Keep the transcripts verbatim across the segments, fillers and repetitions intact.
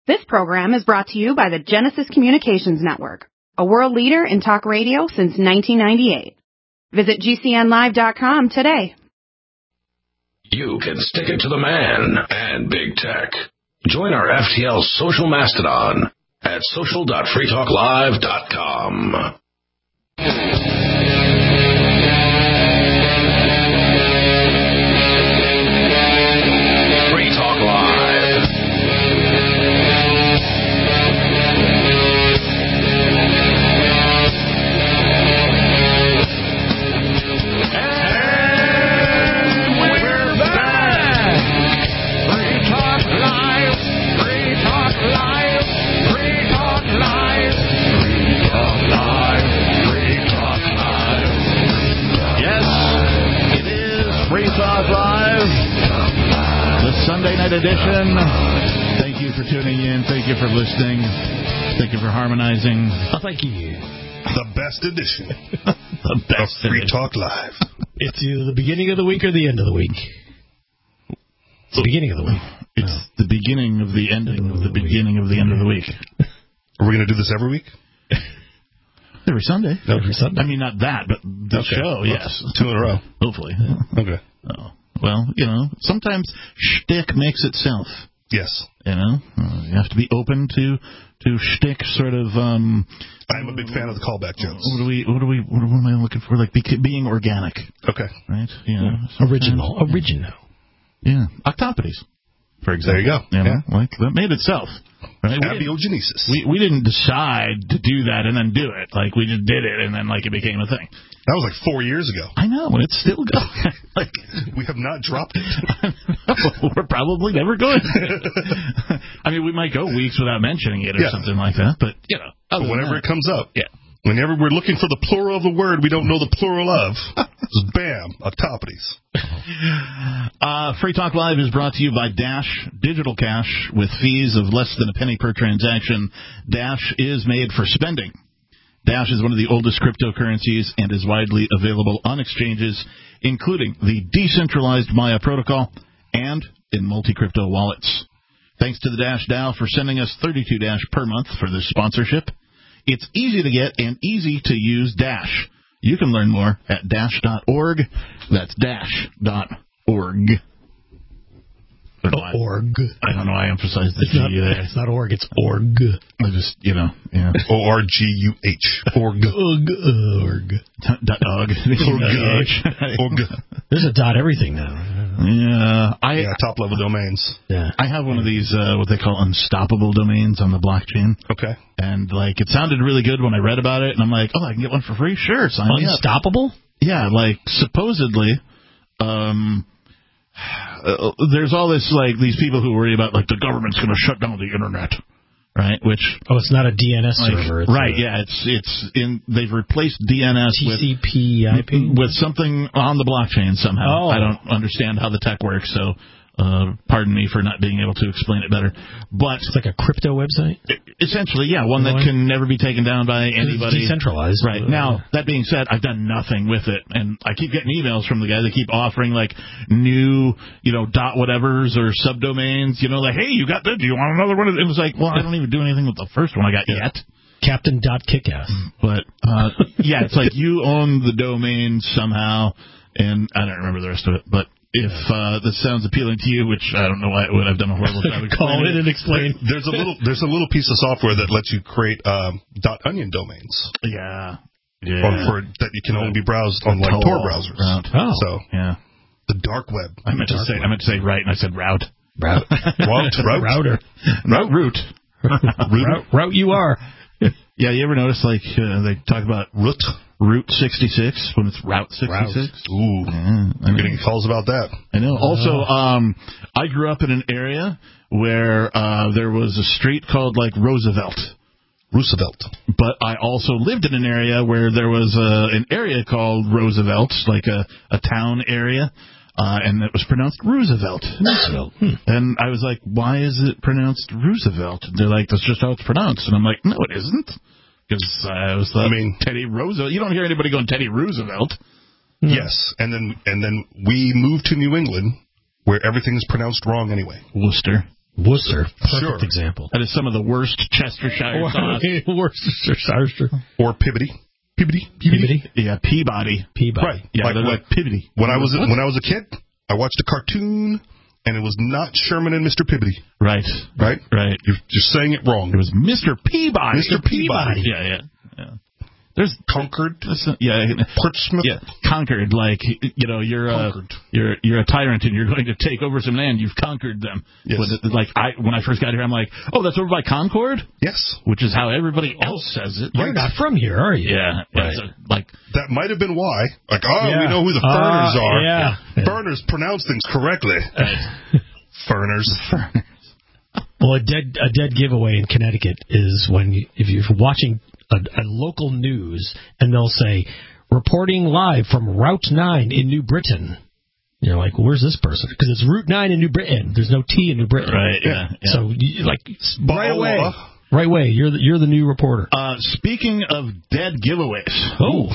This program is brought to you by the Genesis Communications Network, a world leader in talk radio since nineteen ninety-eight. Visit G C N live dot com today. You can stick it to the man and big tech. Join our F T L social mastodon at social dot free talk live dot com. Free Talk Live. Talk Live, the Sunday night edition. Thank you for tuning in. Thank you for listening. Thank you for harmonizing. Oh, thank you. The best edition the best of Free edition. Talk Live. It's either the beginning of the week or the end of the week. It's the beginning of the week. It's oh. the beginning of the ending of the, the beginning week. of the end of the week. Are we going to do this every week? Every Sunday. Every Sunday. I mean, not that, but the okay. show, well, yes. Two in a row. Hopefully. Okay. Oh. Well, you know, sometimes shtick makes itself. Yes. You know, uh, you have to be open to to shtick sort of. Um, I'm a big fan of the callback jokes. What do we? What do we? What am I looking for? Like be, being organic. Okay. Right. You know, yeah. Original. Original. Yeah. Octopodes, for example. There you go. You know, yeah. Like that made itself. Right? Abiogenesis. We we didn't decide to do that and then do it. Like we just did it and then like it became a thing. That was like four years ago. I know, and it's still going. Like we have not dropped it. We're probably never going to. I mean, we might go weeks without mentioning it or yeah. something like that, but you know, but whenever that, it comes up, yeah. Whenever we're looking for the plural of the word we don't know the plural of, bam, octopodes. Uh, Free Talk Live is brought to you by Dash Digital Cash with fees of less than a penny per transaction. Dash is made for spending. Dash is one of the oldest cryptocurrencies and is widely available on exchanges, including the decentralized Maya protocol and in multi-crypto wallets. Thanks to the Dash DAO for sending us thirty-two Dash per month for this sponsorship. It's easy to get and easy to use Dash. You can learn more at dash dot org. That's dash dot org. Oh, org. I don't know. I emphasized the it's G not, there. It's not org. It's org. I just, you know, yeah. O R G U H. Org. Org. Org. Dot org. Org. There's a dot everything now. Yeah. I, yeah, top level domains. Yeah. I have one of these, uh, what they call unstoppable domains on the blockchain. Okay. And, like, it sounded really good when I read about it, and I'm like, oh, I can get one for free? Sure, sign me up. Unstoppable? Yeah, like, supposedly, um... Uh, there's all this, like, these people who worry about, like, the government's going to shut down the internet, right? Which oh, it's not a D N S like, server, it's right? A... Yeah, it's it's in. They've replaced D N S T C P I P with with something on the blockchain somehow. Oh. I don't understand how the tech works, so uh, pardon me for not being able to explain it better. But it's like a crypto website. Essentially, yeah, one that can never be taken down by anybody. It's decentralized, right? Now, that being said, I've done nothing with it, and I keep getting emails from the guy. They keep offering like new, you know, dot whatevers or subdomains. You know, like, hey, you got that? Do you want another one? It was like, well, I don't even do anything with the first one I got yeah. yet. Captain dot Kickass. But uh, yeah, it's like you own the domain somehow, and I don't remember the rest of it, but. If uh, this sounds appealing to you, which I don't know why would I've done a horrible job of call in and explain. There's a little there's a little piece of software that lets you create um, .onion domains. Yeah, yeah. For, that you can only be browsed on like Tor browsers. Route. Oh, so yeah. The dark web. I meant to say web. I meant to say right, and I said route. Route. route. Route. Router. Route. Route. route. Route. You are. Yeah, you ever notice like uh, they talk about route Route sixty-six when it's Route sixty-six? Ooh, yeah, I'm getting calls about that. I know. Also, um, I grew up in an area where uh, there was a street called like Roosevelt. Roosevelt. But I also lived in an area where there was a, an area called Roosevelt, like a, a town area. Uh, and it was pronounced Roosevelt. Roosevelt. Hmm. And I was like, why is it pronounced Roosevelt? And they're like, that's just how it's pronounced. And I'm like, no, it isn't. Because I was like, I mean, Teddy Roosevelt. You don't hear anybody going Teddy Roosevelt. Yes. And then and then we moved to New England, where everything's pronounced wrong anyway. Worcester. Worcester, perfect Sure. example. That is some of the worst Chestershire sauce. Worcestershire. Or Peabody. Peabody. Peabody? Yeah, Peabody. Peabody. Right. Yeah, Like they're when- like Peabody. When I was a, when I was a kid, I watched a cartoon, and it was not Sherman and Mister Peabody. Right. Right? Right. You're, you're saying it wrong. It was Mister Peabody. Mister Peabody. Yeah, yeah. yeah. There's Concord. That's not, yeah, Portsmouth. yeah, conquered. Like you know, you're a Conquered. you're you're a tyrant and you're going to take over some land. You've conquered them. Yes. With it, like I when I first got here, I'm like, oh, that's over by Concord, Yes. which is how everybody else says it. You're not from here, are you? Yeah, Right. it's a- like That might have been why. Like, oh, Yeah. we know who the Uh, Furners are. yeah. Yeah. Furners pronounce things correctly. Furners. Well, a dead a dead giveaway in Connecticut is when you, if you're watching a, a local news and they'll say reporting live from Route nine in New Britain. You're like, well, where's this person? Because it's Route nine in New Britain. There's no T in New Britain. Right, yeah, yeah. So, you, like, right away, Bawa. right away, you're the, you're the new reporter. uh, speaking of dead giveaways. Oh.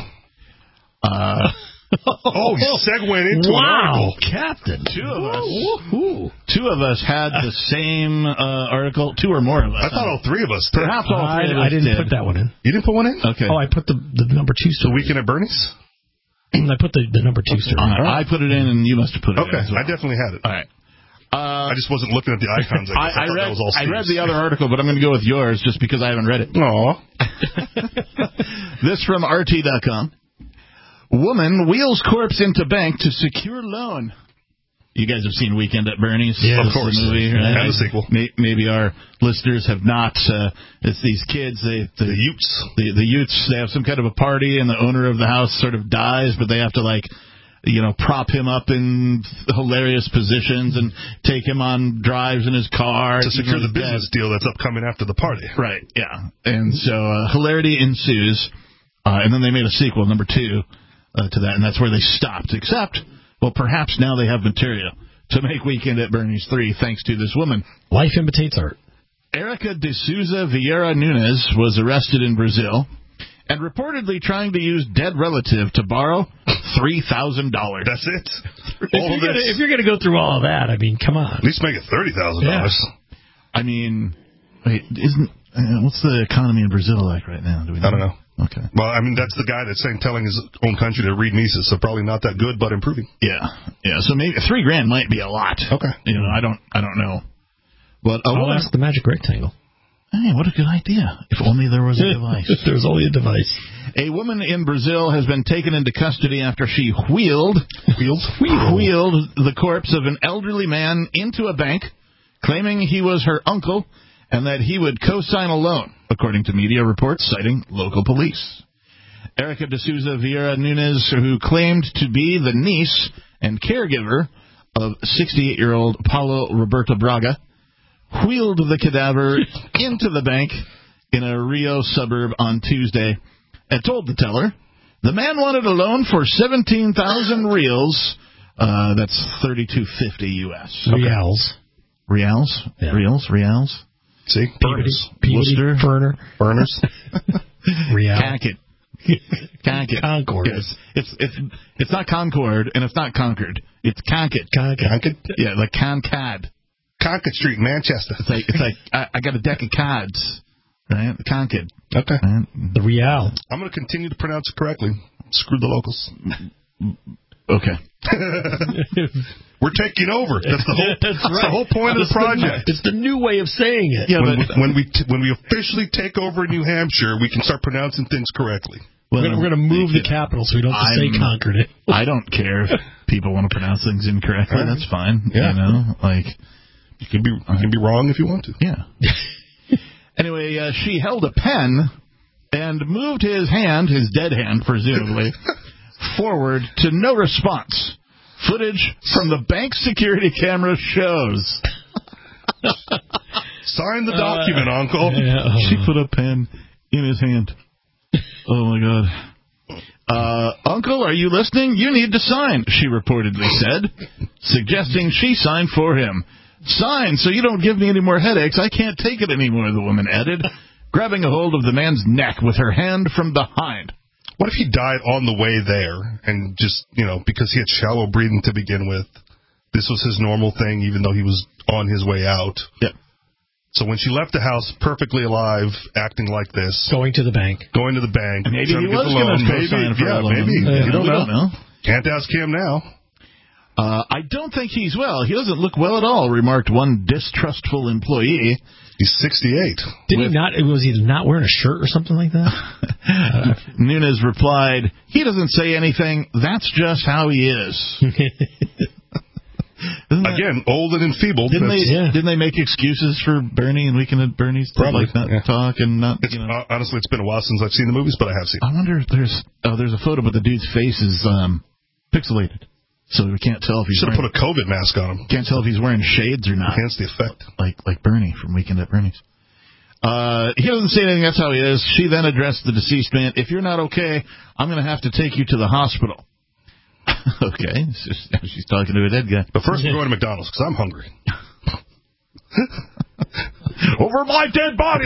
Uh, Oh, he segued into an Wow, article. Captain. two of us. Woo-hoo. Two of us had the same uh, article. Two or more of us. I thought all three of us did. Perhaps all I, three of us I didn't did. put that one in. You didn't put one in? Okay. Oh, I put the, the number two The story. Weekend at Bernie's? I put the, the number two story. Uh, I put it in, and you must have put it Okay, in as well. I definitely had it. All right. Uh, I just wasn't looking at the icons. I, guess. I, I, I thought read. that was all I read Steve's. the other article, but I'm going to go with yours just because I haven't read it. Aw. This from R T dot com. Woman wheels corpse into bank to secure loan. You guys have seen Weekend at Bernie's, Yeah, of It's the course. movie, And right? the sequel. May- Maybe our listeners have not. Uh, it's these kids. They the, The Utes. the the Utes. They have some kind of a party, and the owner of the house sort of dies, but they have to like. You know, prop him up in hilarious positions and take him on drives in his car. To secure He's the business dead. deal that's upcoming after the party. Right, yeah. And so uh, hilarity ensues. Uh, and then they made a sequel, number two, uh, to that, and that's where they stopped. Except, well, perhaps now they have material to make Weekend at Bernie's three, thanks to this woman. Life imitates art. Erica de Souza Vieira Nunes was arrested in Brazil and reportedly trying to use dead relative to borrow three thousand dollars. That's it. If All you're, of gonna, this. if you're gonna go through all of that, I mean, come on. At least make it thirty thousand dollars. I mean, wait, isn't uh, what's the economy in Brazil like right now? Do we know? I don't know. Okay. Well, I mean, that's the guy that's saying telling his own country to read Mises, so probably not that good, but improving. Yeah, yeah. So maybe three grand might be a lot. Okay. You know, I don't, I don't know. But a I'll woman, ask the magic rectangle. hey, what a good idea! If only there was a device. There's only a device. A woman in Brazil has been taken into custody after she wheeled, Wheeled? wheeled the corpse of an elderly man into a bank, claiming he was her uncle and that he would co-sign a loan, according to media reports citing local police. Erica de Souza Vieira Nunes, who claimed to be the niece and caregiver of sixty-eight-year-old Paulo Roberto Braga, wheeled the cadaver into the bank in a Rio suburb on Tuesday and told the teller the man wanted a loan for seventeen thousand reals. Uh, that's thirty-two fifty U S. Reals. Reals? Yeah. Reals? Reals? See? Burners. Worcester? Ferner. Burners. Real. Cankit. Cankit. Concord. Yes. It's, it's, it's not Concord, and it's not Concord. It's Cankit. Concord. Yeah, like Concad. Concord Street, Manchester. It's like, it's like I, I got a deck of cards, right? Concad. Okay. Right? The Real. I'm going to continue to pronounce it correctly. Screw the locals. Okay. We're taking over. That's the whole. That's that's right. the whole point of the project. It's the new way of saying it. Yeah, when, but we, when we t- when we officially take over New Hampshire, we can start pronouncing things correctly. well, We're going to move the capital so we don't have to say I'm- conquered it. I don't care if people want to pronounce things incorrectly. That's fine. Yeah. You know, like, You can be you can be wrong if you want to. yeah. Anyway, uh, she held a pen and moved his hand, his dead hand, presumably, forward to no response. Footage from the bank security camera shows. Sign the document, Uncle. Yeah. She put a pen in his hand. Oh, my God. Uh, Uncle, are you listening? You need to sign, she reportedly said, suggesting she sign for him. Sign so you don't give me any more headaches. I can't take it anymore, the woman added, grabbing a hold of the man's neck with her hand from behind. What if he died on the way there and just, you know, because he had shallow breathing to begin with, this was his normal thing, even though he was on his way out. Yep. So when she left the house perfectly alive, acting like this, Going to the bank. going to the bank, Maybe trying he to get was the loan, going to maybe, co-sign for yeah, a loan. maybe. Yeah, you don't we know. don't know. Can't ask him now. Uh, I don't think he's well. He doesn't look well at all, remarked one distrustful employee. He's sixty-eight. Did he not? Was he not wearing a shirt or something like that? uh, Nunes replied, "He doesn't say anything. That's just how he is." Again, old and enfeebled. Didn't they, yeah. didn't they make excuses for Bernie and Weekend at Bernie's? Probably, Like not yeah. talk and not, It's, you know. uh, honestly, it's been a while since I've seen the movies, but I have seen. I wonder if there's oh, there's a photo, but the dude's face is um, pixelated, so we can't tell if he's Should have wearing, put a COVID mask on him. can't tell if he's wearing shades or not. Enhance the effect. Like like Bernie from Weekend at Bernie's. Uh, he doesn't say anything. That's how he is. She then addressed the deceased man. "If you're not okay, I'm going to have to take you to the hospital." Okay, she's, she's talking to a dead guy. But first, we're going to McDonald's because I'm hungry. Over my dead body.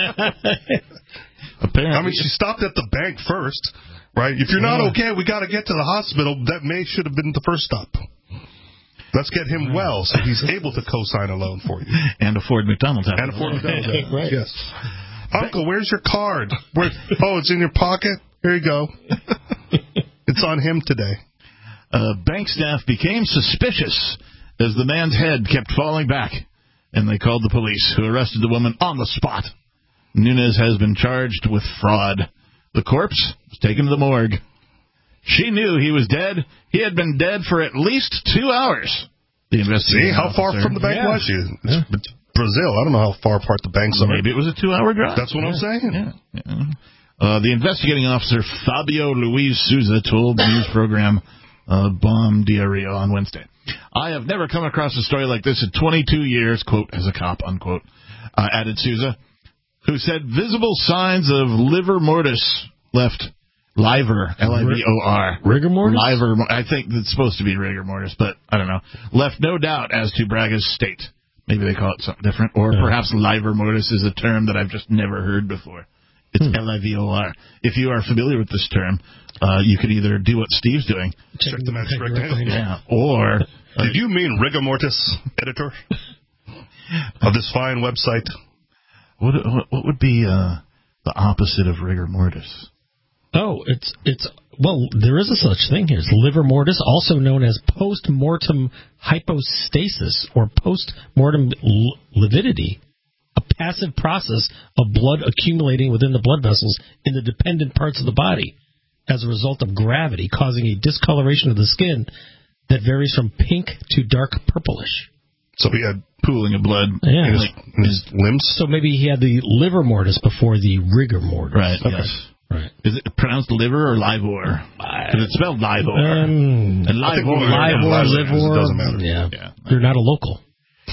Apparently, I mean, she stopped at the bank first, right? If you're not okay, we got to get to the hospital. That may should have been the first stop. Let's get him well so he's able to co-sign a loan for you. And afford McDonald's. After And afford McDonald's. Right. Yes. Uncle, where's your card? Where, oh, it's in your pocket? Here you go. It's on him today. Uh, bank staff became suspicious as the man's head kept falling back, and they called the police, who arrested the woman on the spot. Nunes has been charged with fraud. The corpse was taken to the morgue. She knew he was dead. He had been dead for at least two hours. The investigating See, how far officer- from the bank Yeah. was she? It's, it's Brazil. I don't know how far apart the banks are. Maybe it was a two-hour drive. That's what I'm saying. Yeah. yeah. Uh, the investigating officer, Fabio Luis Souza, told the news program uh, Bom Dia Rio on Wednesday, "I have never come across a story like this in twenty-two years, quote, as a cop, unquote," uh, added Souza, who said visible signs of livor mortis left liver, L I V O R. Rigor mortis? Liver, I think it's supposed to be rigor mortis, but I don't know. Left no doubt as to Braga's state. Maybe they call it something different, or Yeah. perhaps livor mortis is a term that I've just never heard before. It's Hmm. L I V O R. If you are familiar with this term, uh, you could either do what Steve's doing, Check the match correct. yeah, or uh, Did you mean rigor mortis, editor of this fine website? what, what what would be uh, the opposite of rigor mortis? Oh, it's it's well, there is a such thing here. It's livor mortis, also known as post-mortem hypostasis or post-mortem l- lividity, a passive process of blood accumulating within the blood vessels in the dependent parts of the body as a result of gravity, causing a discoloration of the skin that varies from pink to dark purplish. So he had Pooling of blood. Yeah. in his, Like- in his limbs. So maybe he had the livor mortis before the rigor mortis. Right, Okay. yes. Right. Is it pronounced liver or livor? Because it's spelled livor. Um, and I think livor. we'll learn Livor, Livor, livor, it doesn't matter. Yeah. Yeah. You're not a local.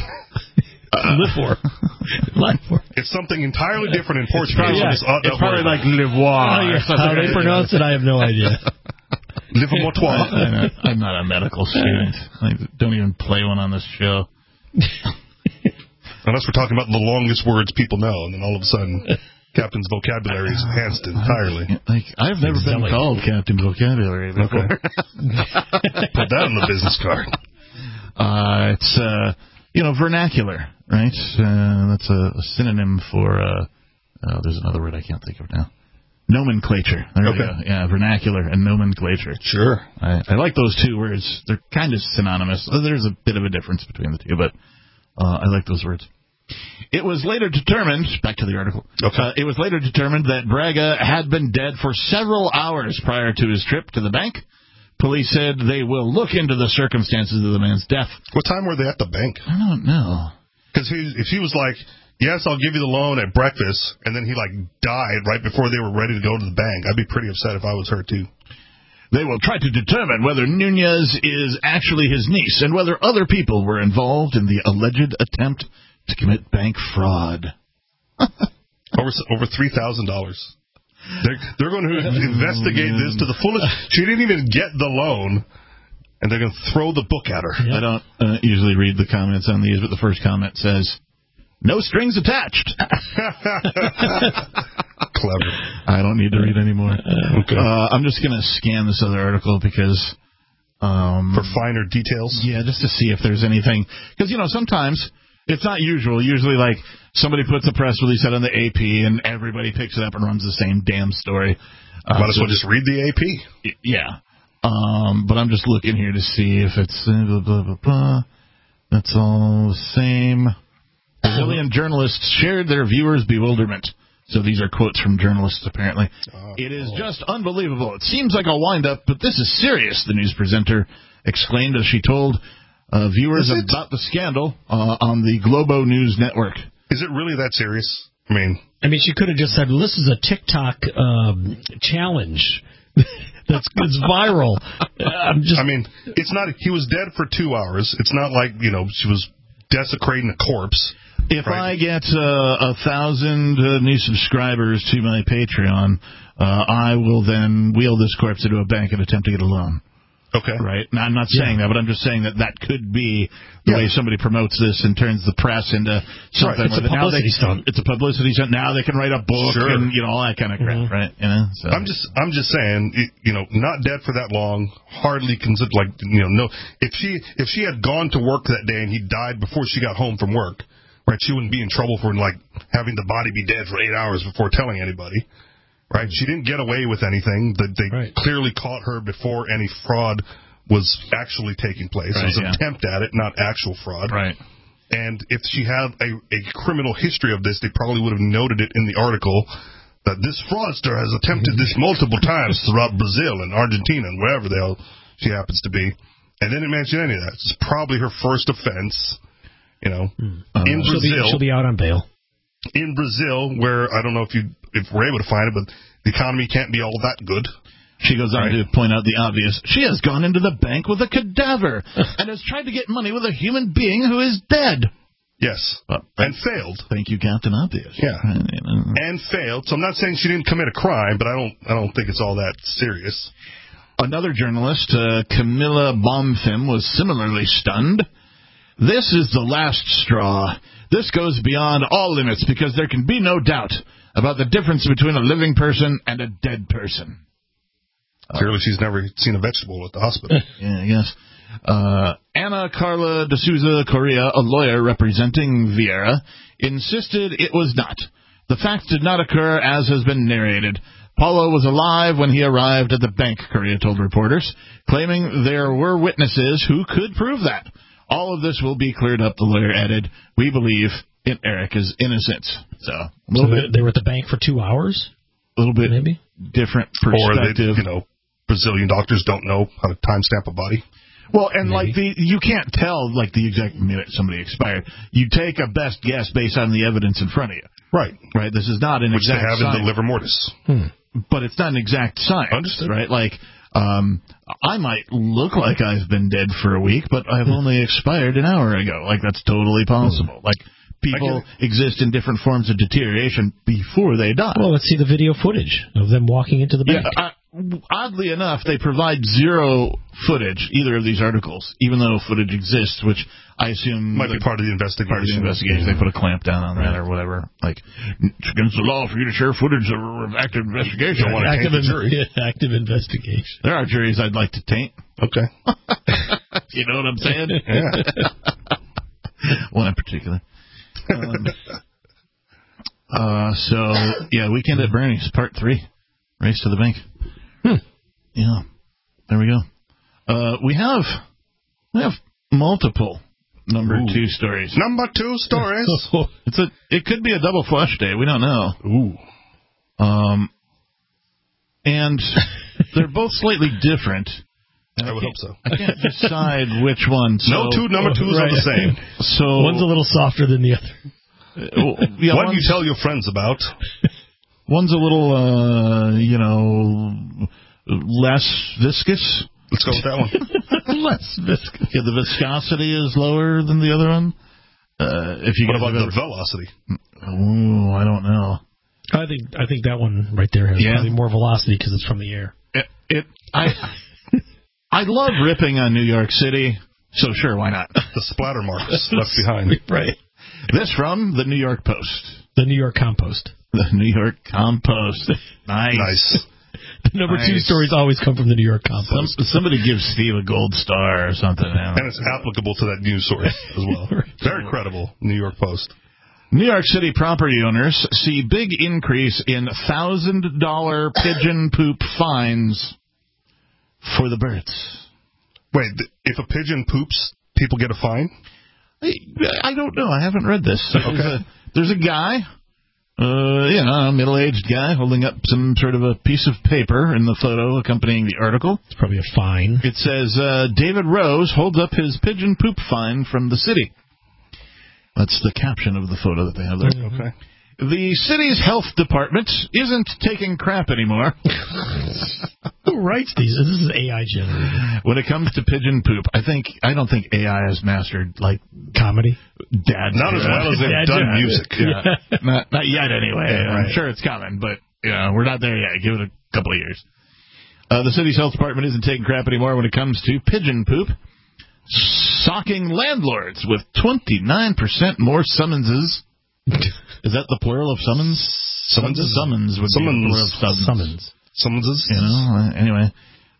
Livor. Livor. It's something entirely different in Portuguese. probably, It's, uh, it's that probably word. like livoir. Oh, yeah. How they pronounce it, I have no idea. Livre mortois. I'm not, I'm not a medical student. I don't even play one on this show. Unless we're talking about the longest words people know, and then all of a sudden, Captain's vocabulary is enhanced entirely. Like I've never been Zelly. called Captain Vocabulary before. Okay. Put that on the business card. Uh, it's uh, you know vernacular, right? Uh, that's a, a synonym for. Uh, oh, there's another word I can't think of now. Nomenclature. There we Okay. go. Yeah, vernacular and nomenclature. Sure. I, I like those two words. They're kind of synonymous. There's a bit of a difference between the two, but uh, I like those words. It was later determined, back to the article, Okay. uh, it was later determined that Braga had been dead for several hours prior to his trip to the bank. Police said they will look into the circumstances of the man's death. What time were they at the bank? I don't know. Because if he was like, yes, I'll give you the loan at breakfast, and then he like died right before they were ready to go to the bank, I'd be pretty upset if I was her too. They will try to determine whether Nunez is actually his niece and whether other people were involved in the alleged attempt to commit bank fraud. over over three thousand dollars. They're, they're going to investigate this to the fullest. She didn't even get the loan, and they're going to throw the book at her. I don't uh, usually read the comments on these, but the first comment says, "No strings attached." Clever. I don't need to read anymore. Okay. Uh, I'm just going to scan this other article because... Um, For finer details. yeah, just to see if there's anything. Because, you know, sometimes It's not usual. Usually, like, somebody puts a press release out on the A P, and everybody picks it up and runs the same damn story. Uh, Might as so well just read the A P. Yeah. Um, but I'm just looking here to see if it's uh, blah, blah, blah, blah. That's all the same. Brazilian journalists shared their viewers' bewilderment. So these are quotes from journalists, apparently. Uh, it is just unbelievable. It seems like a wind-up, but this is serious, the news presenter exclaimed as she told uh, viewers about the scandal uh, on the Globo News Network. Is it really that serious? I mean... I mean, she could have just said, well, this is a TikTok um, challenge that's, that's viral. I'm just... I mean, it's not... He was dead for two hours. It's not like, you know, she was desecrating a corpse. If right? I get uh, a thousand uh, new subscribers to my Patreon, uh, I will then wheel this corpse into a bank and attempt to get a loan. Okay. Right? Now, I'm not saying yeah. that, but I'm just saying that that could be the yeah. way somebody promotes this and turns the press into something. Right. It's a publicity stunt. It's a publicity stunt. Now they can write a book sure. and, you know, all that kind of crap, mm-hmm. right? You know, so. I'm just, I'm just saying, you know, not dead for that long, hardly considered, like, you know, no. If she, if she had gone to work that day and he died before she got home from work, right, she wouldn't be in trouble for, like, having the body be dead for eight hours before telling anybody. Right? She didn't get away with anything. They, they right. clearly caught her before any fraud was actually taking place. Right, it was an yeah. attempt at it, not actual fraud. Right. And if she had a, a criminal history of this, they probably would have noted it in the article that this fraudster has attempted this multiple times throughout Brazil and Argentina and wherever the hell she happens to be. And they didn't mention any of that. It's probably her first offense, you know, uh, in she'll Brazil. Be, she'll be out on bail. In Brazil, where I don't know if you if we're able to find it, but the economy can't be all that good. She goes on right. to point out the obvious. She has gone into the bank with a cadaver and has tried to get money with a human being who is dead. Yes, uh, and failed. Thank you, Captain Obvious. Yeah, and failed. So I'm not saying she didn't commit a crime, but I don't. I don't think it's all that serious. Another journalist, uh, Camilla Bonfim, was similarly stunned. This is the last straw. This goes beyond all limits because there can be no doubt about the difference between a living person and a dead person. Clearly, she's never seen a vegetable at the hospital. Yeah, I guess. Uh, Ana Carla de Souza Correa, a lawyer representing Vieira, insisted it was not. The fact did not occur as has been narrated. Paulo was alive when he arrived at the bank, Correa told reporters, claiming there were witnesses who could prove that. All of this will be cleared up, the lawyer added. We believe in Erica's innocence. So, a little so bit. They were at the bank for two hours? A little bit maybe different perspective. Or they, you know, Brazilian doctors don't know how to timestamp a body. Well, and maybe. like the you can't tell like the exact minute somebody expired. You take a best guess based on the evidence in front of you. Right. Right. This is not an Which exact they have science. in the liver mortis. Hmm. But it's not an exact science. Understood. Right. Like um, I might look like I've been dead for a week, but I've only expired an hour ago. Like that's totally possible. Like. People exist in different forms of deterioration before they die. Well, let's see the video footage of them walking into the bank. Yeah, uh, oddly enough, they provide zero footage, either of these articles, even though footage exists, which I assume... Might be part of the investigation. Part of the investigation. They put a clamp down on that or whatever. Like, it's against the law for you to share footage of active investigation. Don't want to active, taint the jury. Yeah, active investigation. There are juries I'd like to taint. Okay. You know what I'm saying? Yeah. One in particular. Um, uh, so, yeah, Weekend at Bernie's, part three. Race to the bank. Hmm. Yeah. There we go. Uh, we have we have multiple number Ooh. two stories. Number two stories. It's a it could be a double flush day. We don't know. Ooh. Um, and they're both slightly different. I would hope so. I can't decide which one. So, no two number twos right. are the same. So one's a little softer than the other. Uh, yeah, what do you tell your friends about? One's a little, uh, you know, less viscous. Let's go with that one. Less viscous. Yeah, the viscosity is lower than the other one. Uh, if you what about ever... the velocity? Oh, I don't know. I think I think that one right there has yeah. probably more velocity because it's from the air. It, it I. I love ripping on New York City, so sure, why not? The splatter marks left behind. Right. This from the New York Post. The New York Compost. The New York Compost. Nice. Nice. The number nice. two stories always come from the New York Compost. Some, somebody give Steve a gold star or something. And it's applicable to that news source as well. Very credible, New York Post. New York City property owners see big increase in one thousand dollars pigeon poop fines for the birds. Wait, if a pigeon poops, people get a fine? I, I don't know. I haven't read this. Okay. There's a, there's a guy, uh, you know, a middle-aged guy holding up some sort of a piece of paper in the photo accompanying the article. It's probably a fine. It says, uh, David Rose holds up his pigeon poop fine from the city. That's the caption of the photo that they have there. Mm-hmm. Okay. The city's health department isn't taking crap anymore. Who writes these? This is A I generated. When it comes to pigeon poop, I think I don't think A I has mastered like comedy. Dad, not as well as they've done music. Yeah. yeah. not, not yet, anyway. Yeah, I'm right. sure it's coming, but you know, we're not there yet. Give it a couple of years. Uh, the city's health department isn't taking crap anymore when it comes to pigeon poop. Socking landlords with twenty-nine percent more summonses. Is that the plural of summons? Summonses? Summons would summons. be the plural of summons. Summons. Summonses? You know, uh, anyway.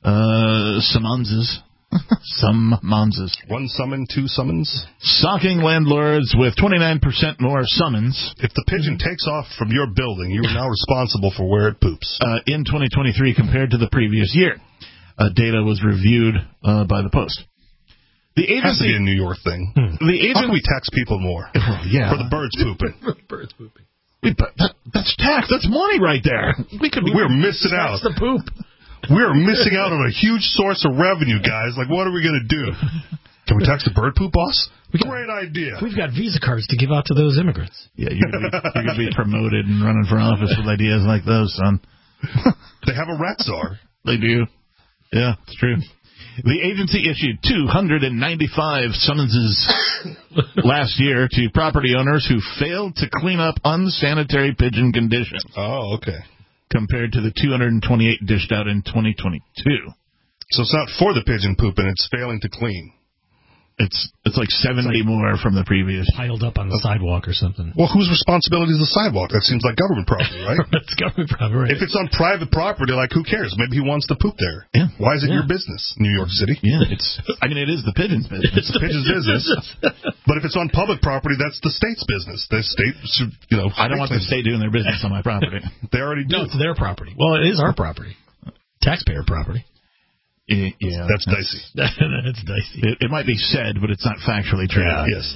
Uh, summonses. Summonses. One summon, two summons? Socking landlords with twenty-nine percent more summons. If the pigeon takes off from your building, you are now responsible for where it poops. Uh, in twenty twenty-three compared to the previous year. Uh, data was reviewed uh, by the Post. The agency, has to be a New York thing. Hmm. The agency, how can we tax people more? Oh, yeah. For the birds pooping. For the birds pooping. We, that, that's tax. That's money right there. We could. We're missing out. That's the poop. We're missing out on a huge source of revenue, guys. Like, what are we going to do? Can we tax the bird poop, boss? We got, Great idea. We've got Visa cards to give out to those immigrants. Yeah, you're going to be promoted and running for office with ideas like those, son. They have a rat czar. They do. Yeah, it's true. The agency issued two hundred ninety-five summonses last year to property owners who failed to clean up unsanitary pigeon conditions. Oh, okay. Compared to the two hundred twenty-eight dished out in twenty twenty-two. So it's not for the pigeon pooping, it's failing to clean. It's it's like seventy it's like more from the previous. Piled up on the sidewalk or something. Well, whose responsibility is the sidewalk? That seems like government property, right? It's government property. Right. If it's on private property, like, who cares? Maybe he wants to poop there. Yeah. Why is it yeah. your business, New York City? Yeah, it's. I mean, it is the pigeon's business. It's the pigeon's business. But if it's on public property, that's the state's business. The state, should, you know. I don't want the state doing their business on my property. They already do. No, it's their property. Well, it is our property. Taxpayer property. Yeah, that's, that's dicey. That's dicey. It, it might be said, but it's not factually true. Yeah. Yes.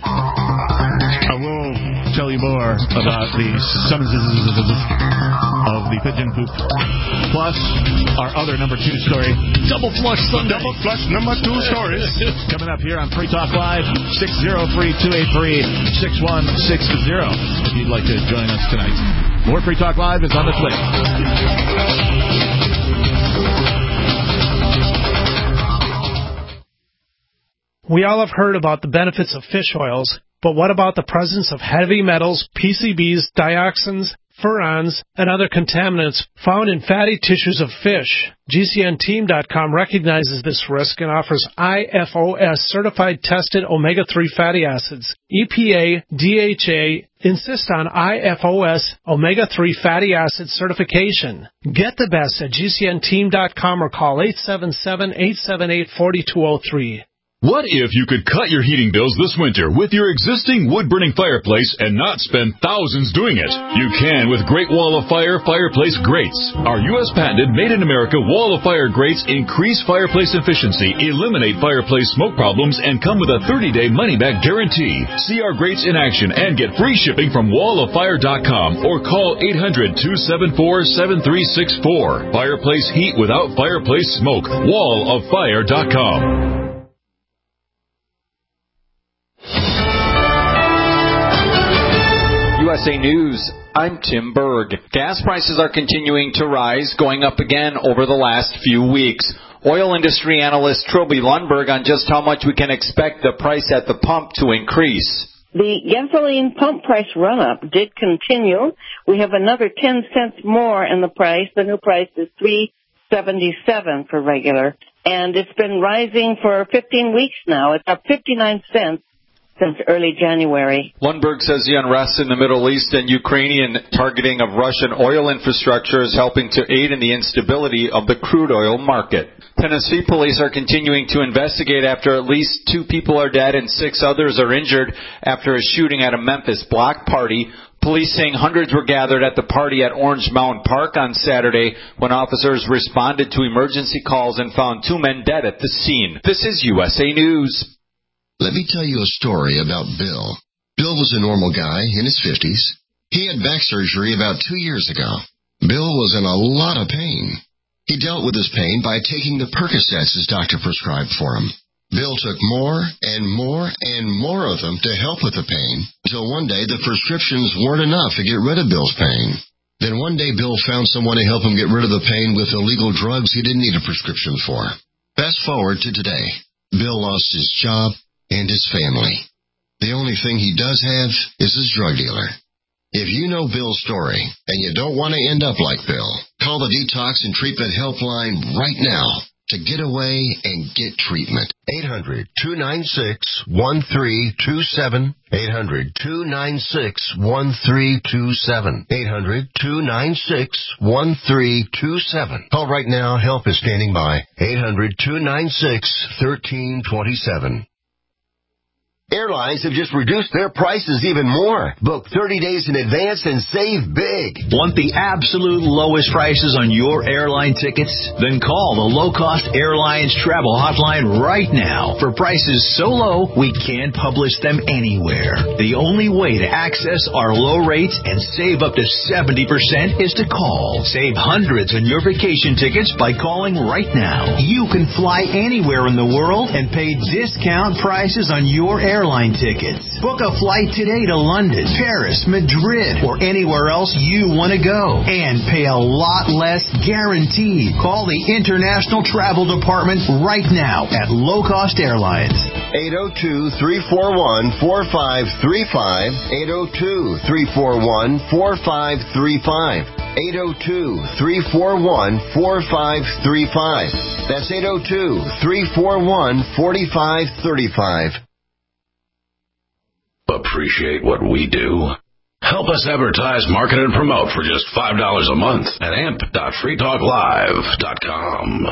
I will tell you more about the summonses of the pigeon poop. Plus, our other number two story. Double flush Sunday. Double flush number two stories. Coming up here on Free Talk Live, six oh three, two eight three, six one six zero. If you'd like to join us tonight. More Free Talk Live is on its way. We all have heard about the benefits of fish oils, but what about the presence of heavy metals, P C Bs, dioxins, furans, and other contaminants found in fatty tissues of fish? G C N team dot com recognizes this risk and offers I F O S-certified tested omega three fatty acids. E P A, D H A insist on I F O S omega three fatty acid certification. Get the best at G C N team dot com or call eight seven seven, eight seven eight, four two zero three. What if you could cut your heating bills this winter with your existing wood-burning fireplace and not spend thousands doing it? You can with Great Wall of Fire Fireplace Grates. Our U S patented made-in-America Wall of Fire grates increase fireplace efficiency, eliminate fireplace smoke problems, and come with a thirty-day money-back guarantee. See our grates in action and get free shipping from wall of fire dot com or call eight hundred, two seven four, seven three six four. Fireplace heat without fireplace smoke. wall of fire dot com. U S A News, I'm Tim Berg. Gas prices are continuing to rise, going up again over the last few weeks. Oil industry analyst Trilby Lundberg on just how much we can expect the price at the pump to increase. The gasoline pump price run-up did continue. We have another ten cents more in the price. The new price is three seventy-seven for regular, and it's been rising for fifteen weeks now. It's up fifty-nine cents since early January. Lundberg says the unrest in the Middle East and Ukrainian targeting of Russian oil infrastructure is helping to aid in the instability of the crude oil market. Tennessee police are continuing to investigate after at least two people are dead and six others are injured after a shooting at a Memphis block party. Police saying hundreds were gathered at the party at Orange Mound Park on Saturday when officers responded to emergency calls and found two men dead at the scene. This is U S A News. Let me tell you a story about Bill. Bill was a normal guy in his fifties. He had back surgery about two years ago. Bill was in a lot of pain. He dealt with his pain by taking the Percocets his doctor prescribed for him. Bill took more and more and more of them to help with the pain, until one day the prescriptions weren't enough to get rid of Bill's pain. Then one day Bill found someone to help him get rid of the pain with illegal drugs he didn't need a prescription for. Fast forward to today. Bill lost his job and his family. The only thing he does have is his drug dealer. If you know Bill's story and you don't want to end up like Bill, call the Detox and Treatment Helpline right now to get away and get treatment. eight hundred, two nine six, one three two seven. eight hundred, two nine six, one three two seven. eight hundred, two nine six, one three two seven. Call right now. Help is standing by. eight hundred, two nine six, one three two seven. Airlines have just reduced their prices even more. Book thirty days in advance and save big. Want the absolute lowest prices on your airline tickets? Then call the Low Cost Airlines Travel Hotline right now for prices so low we can't publish them anywhere. The only way to access our low rates and save up to seventy percent is to call. Save hundreds on your vacation tickets by calling right now. You can fly anywhere in the world and pay discount prices on your airline Airline tickets. Book a flight today to London, Paris, Madrid, or anywhere else you want to go. And pay a lot less guaranteed. Call the International Travel Department right now at Low Cost Airlines. eight oh two, three four one, four five three five. eight oh two, three four one, four five three five. eight oh two, three four one, four five three five. That's eight oh two, three four one, four five three five. Appreciate what we do? Help us advertise, market, and promote for just five dollars a month at amp dot free talk live dot com.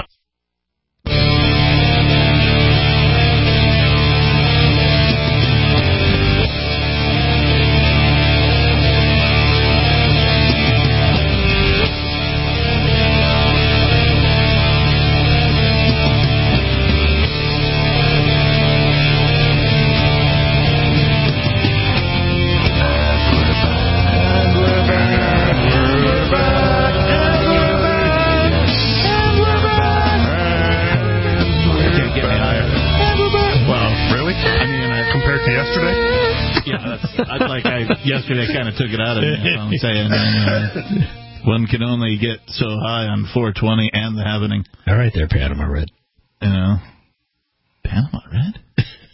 Yesterday kind of took it out of me. I'm saying uh, one can only get so high on four twenty and the happening. All right, there, Panama Red. You know, Panama Red.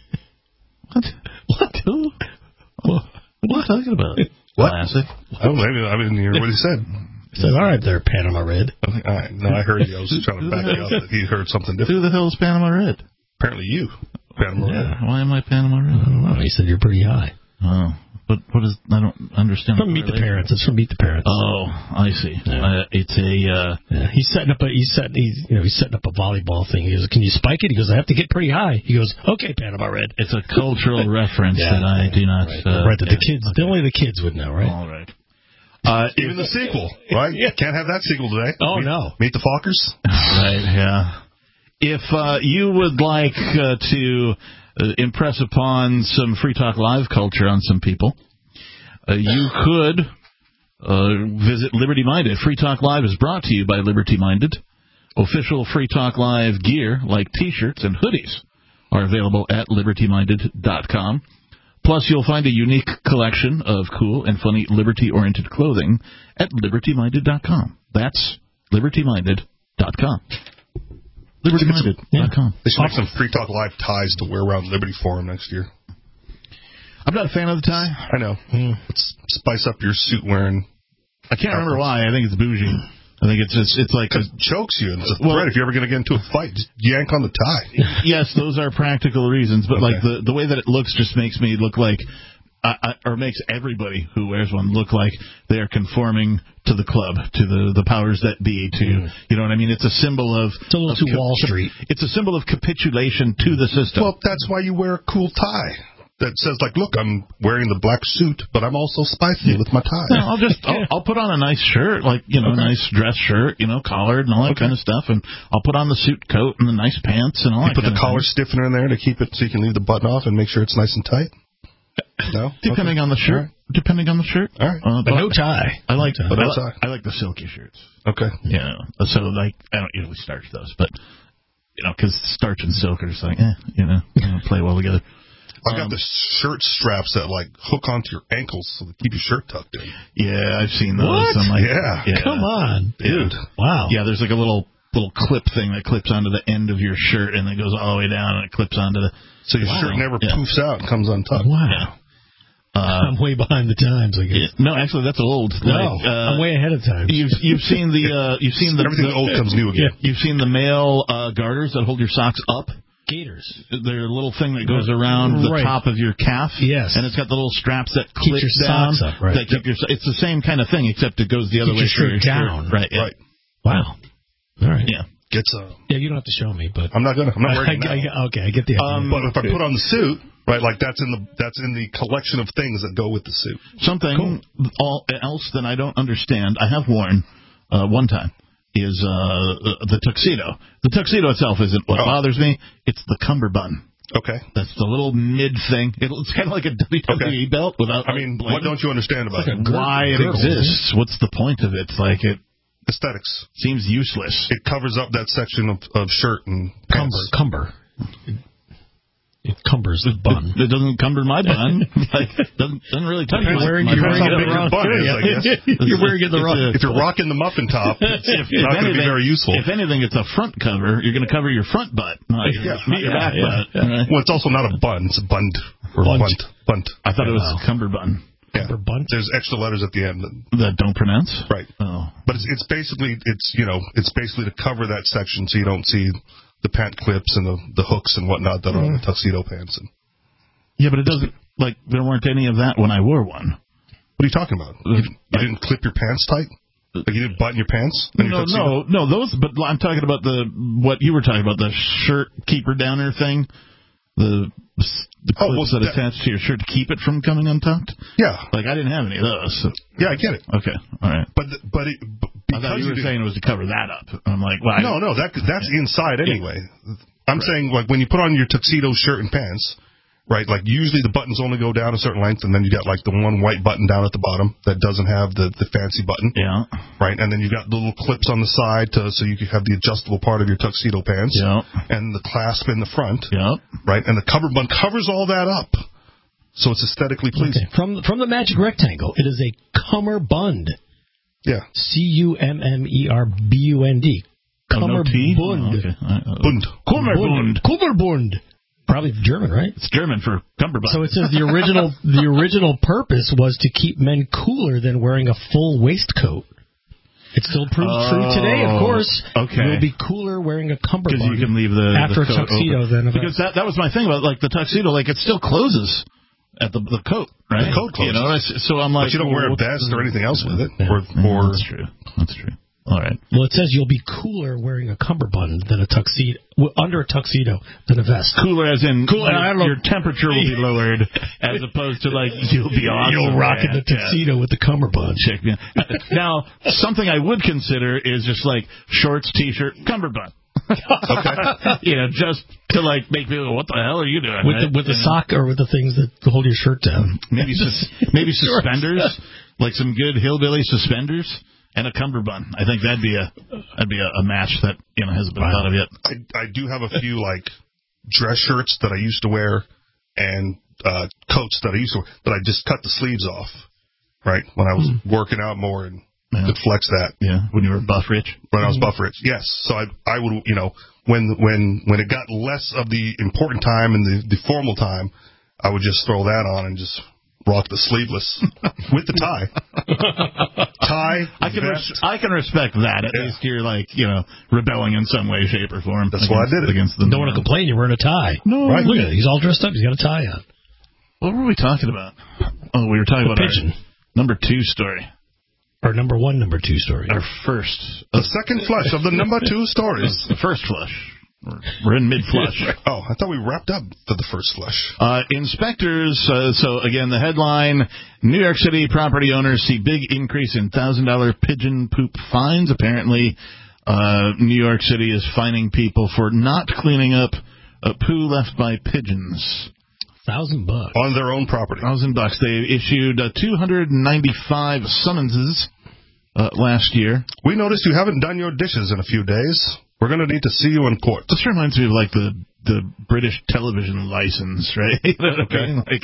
What? What? Who? What? What are you talking about? What? Classic. Oh, maybe I didn't hear what he said. He said, "All right, there, Panama Red." I think, all right, no, I heard you. I was just trying to back you up that he heard something different. Who the hell is Panama Red? Apparently, you, Panama yeah, Red. Why am I Panama Red? I don't know. He said you're pretty high. Oh. But what is? I don't understand. From Meet the Parents. It's from Meet the Parents. Oh, I see. Yeah. Uh, it's a. Uh, yeah. He's setting up a. He's setting. He's you know he's setting up a volleyball thing. He goes, "Can you spike it?" He goes, "I have to get pretty high." He goes, "Okay, Panama Red." It's a cultural reference yeah, that I do not. Right, uh, right that the kids, okay. only the kids would know, right? All right. Uh, Even the sequel, right? Yeah. Can't have that sequel today. Oh meet, no. Meet the Fockers. Right. Yeah. If uh, you would like uh, to uh, impress upon some Free Talk Live culture on some people. Uh, you could uh, visit Liberty Minded. Free Talk Live is brought to you by Liberty Minded. Official Free Talk Live gear, like T-shirts and hoodies, are available at liberty minded dot com. Plus, you'll find a unique collection of cool and funny liberty-oriented clothing at liberty minded dot com. That's liberty minded dot com. liberty minded dot com. They should make some Free Talk Live ties to wear around Liberty Forum next year. I'm not a fan of the tie. I know. Mm. Let's spice up your suit wearing. I can't remember why. I think it's bougie. I think it's just, it's like... Because it chokes you. And it's a well, threat if you're ever going to get into a fight. Just yank on the tie. Yes, those are practical reasons, but okay. like the, the way that it looks just makes me look like... Uh, or makes everybody who wears one look like they are conforming to the club, to the, the powers that be, to, mm. you know what I mean? It's a symbol of... It's a little too cap- Wall Street. It's a symbol of capitulation to the system. Well, that's why you wear a cool tie. That says, like, look, I'm wearing the black suit, but I'm also spicy with my tie. No, I'll just, I'll, I'll put on a nice shirt, like, you know, okay. a nice dress shirt, you know, collared and all that okay. kind of stuff, and I'll put on the suit coat and the nice pants and all you that put the collar thing. stiffener in there to keep it so you can leave the button off and make sure it's nice and tight? No? Depending okay. on the shirt. Right. Depending on the shirt. All right. Uh, but, but no tie. I like, but I, no tie. I like the silky shirts. Okay. Yeah. So, like, I don't usually starch those, but, you know, because starch and silk are just like, eh, you know, play well together. I've got um, the shirt straps that, like, hook onto your ankles so they keep your shirt tucked in. Yeah, I've seen those. What? I'm like, yeah. yeah. Come on, dude. Yeah. Wow. Yeah, there's like a little little clip thing that clips onto the end of your shirt and it goes all the way down and it clips onto the... So your wow. shirt never yeah. poofs out and comes untucked. Wow. Yeah. Uh, I'm way behind the times, I guess. No, actually, that's old. No, like, uh, I'm way ahead of time. You've you've seen the uh, you've seen the everything the, old comes new again. Yeah, you've seen the male uh, garters that hold your socks up. Gaiters. They're a little thing that goes around the right. top of your calf. Yes. And it's got the little straps that keep clip your down. Socks up, right. That keep your, it's the same kind of thing, except it goes the other keep way. Your shirt your down. Shirt. Right. Yeah. Right. Wow. All right. Yeah. Gets a. Yeah, you don't have to show me, but I'm not gonna. I'm not wearing I, it I, okay, I get the idea. Um, but if I put on the suit, right, like that's in the that's in the collection of things that go with the suit. Something cool. all, else that I don't understand. I have worn uh, one time. Is uh, the tuxedo. The tuxedo itself isn't what oh. bothers me. It's the cummerbund. Okay. That's the little mid thing. It, it's kind of like a W W E okay. belt without. I mean, what don't you understand about like it? Why it exists? What's the point of it? It's like it. Aesthetics. Seems useless. It covers up that section of, of shirt and cumber. pants. Cumber. It cumbers the bun. It, it doesn't cumber my bun. Like doesn't doesn't really touch my, wearing, my you're bun. wearing it the wrong bun is, I guess. You're wearing it the wrong. If you're rocking the muffin top, it's if, not going to be very useful. If anything, it's a front cover. You're going to cover your front butt, not your, yeah, not your yeah, back yeah, butt. Yeah. Right? Well, it's also not a bun. It's a bund or bunt. Bunt. bunt. I thought yeah, it was wow. cummerbund. Yeah. Bunt? There's extra letters at the end that, that don't pronounce. Right. Oh. But it's it's basically it's you know it's basically to cover that section so you don't see the pant clips and the the hooks and whatnot that mm. are on the tuxedo pants. And yeah, but it doesn't like there weren't any of that when I wore one. What are you talking about? You, you didn't clip your pants tight? Like you didn't button your pants? No, no, no. Those. But I'm talking about the what you were talking about, the shirt keeper downer thing. The the clips oh, well, that, that attach to your shirt to keep it from coming untucked. Yeah, like I didn't have any of those. So. Yeah, I get it. Okay, all right. But the, but it, I thought you were you saying it was to cover that up. I'm like, well, no, no, that that's inside anyway. I'm right. saying like when you put on your tuxedo shirt and pants. Right, like usually the buttons only go down a certain length, and then you got like the one white button down at the bottom that doesn't have the, the fancy button. Yeah. Right, and then you got the little clips on the side to so you can have the adjustable part of your tuxedo pants. Yeah. And the clasp in the front. Yeah. Right, and the cover button covers all that up, so it's aesthetically pleasing. Okay. From from the magic rectangle, it is a cummerbund. Yeah. C U M M E R B U N D. Cummerbund. Oh, no oh, okay. uh, Bund. Cummerbund. Cummerbund. Probably German, right? It's German for cummerbund. So it says the original the original purpose was to keep men cooler than wearing a full waistcoat. It still proves oh, true today, of course. Okay. You'll be cooler wearing a cummerbund. Because you can leave the after the a tuxedo open. than because that that was my thing about like the tuxedo, like it still closes at the the coat, right? The coat closes. You know, so I'm like, but you don't wear a vest or anything else with it, yeah, or, yeah, or that's true. That's true. All right. Well, it says you'll be cooler wearing a cummerbund than a tuxedo, well, under a tuxedo than a vest. Cooler as in cooler, your, your temperature will be lowered as opposed to like you'll be awesome. You'll rock in the tuxedo yeah. with the cummerbund. Check me out. Now, something I would consider is just like shorts, t-shirt, cummerbund. Okay. You know, just to like make people go, what the hell are you doing? With right? the, with the you sock know? Or with the things that hold your shirt down. Maybe sus- maybe suspenders, like some good hillbilly suspenders. And a cummerbund. I think that'd be a that'd be a, a match that you know hasn't been wow. thought of yet. I, I do have a few like dress shirts that I used to wear and uh, coats that I used to wear that I just cut the sleeves off. Right when I was mm. working out more and yeah. could flex that. Yeah, when you were buff rich. When I was buff rich, yes. So I I would you know when when when it got less of the important time and the, the formal time, I would just throw that on and just rock the sleeveless with the tie. tie. I can vest. res- I can respect that. At Yeah. least you're like you know rebelling in some way, shape, or form. That's why I did it. Against the Don't want to complain. You're wearing a tie. No, Right. Look at it. He's all dressed up. He's got a tie on. What were we talking about? Oh, we were talking The about pigeon. our number two story. Our number one, number two story. Our first. The second flush of the number two stories. The first flush. We're, we're in mid-flush. Oh, I thought we wrapped up for the first flush. Uh, inspectors, uh, so again, the headline, New York City property owners see big increase in one thousand dollars pigeon poop fines. Apparently, uh, New York City is fining people for not cleaning up uh, poo left by pigeons. Thousand bucks. On their own property. Thousand bucks. They issued uh, two hundred ninety-five summonses uh, last year. We noticed you haven't done your dishes in a few days. We're going to need to see you in court. This reminds me of like the, the British television license, right? You know what I mean? Like,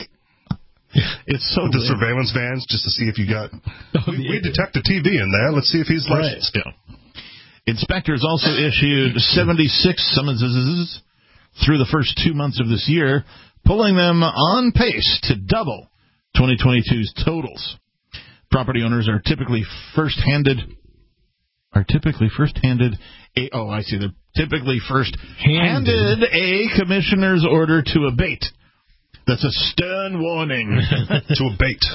it's so With the weird. surveillance vans, just to see if you got... We, we detect a T V in there. Let's see if he's licensed. Right. Yeah. Inspectors also issued seventy-six summonses through the first two months of this year, pulling them on pace to double twenty twenty-two's totals. Property owners are typically first-handed... Are typically first-handed... A, oh, I see. They're typically first-handed a commissioner's order to abate. That's a stern warning. To abate.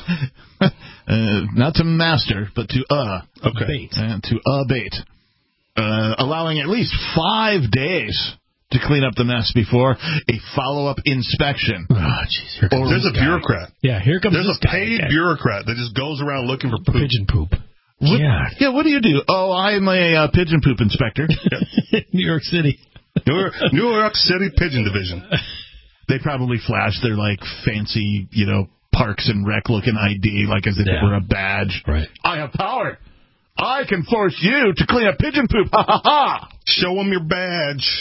uh, not to master, but to uh. Okay. Abate. Uh, to abate. Uh, allowing at least five days to clean up the mess before a follow-up inspection. Oh, jeez. Here comes There's this a guy. bureaucrat. Yeah, here comes There's this a guy paid again. bureaucrat that just goes around looking for poop. Pigeon poop. What, Yeah. yeah, what do you do? Oh, I'm a uh, pigeon poop inspector. New York City. New York, New York City Pigeon Division. They probably flash their, like, fancy, you know, Parks and Rec looking I D, like as if Yeah. it were a badge. Right. I have power. I can force you to clean up pigeon poop. Ha ha ha. Show them your badge.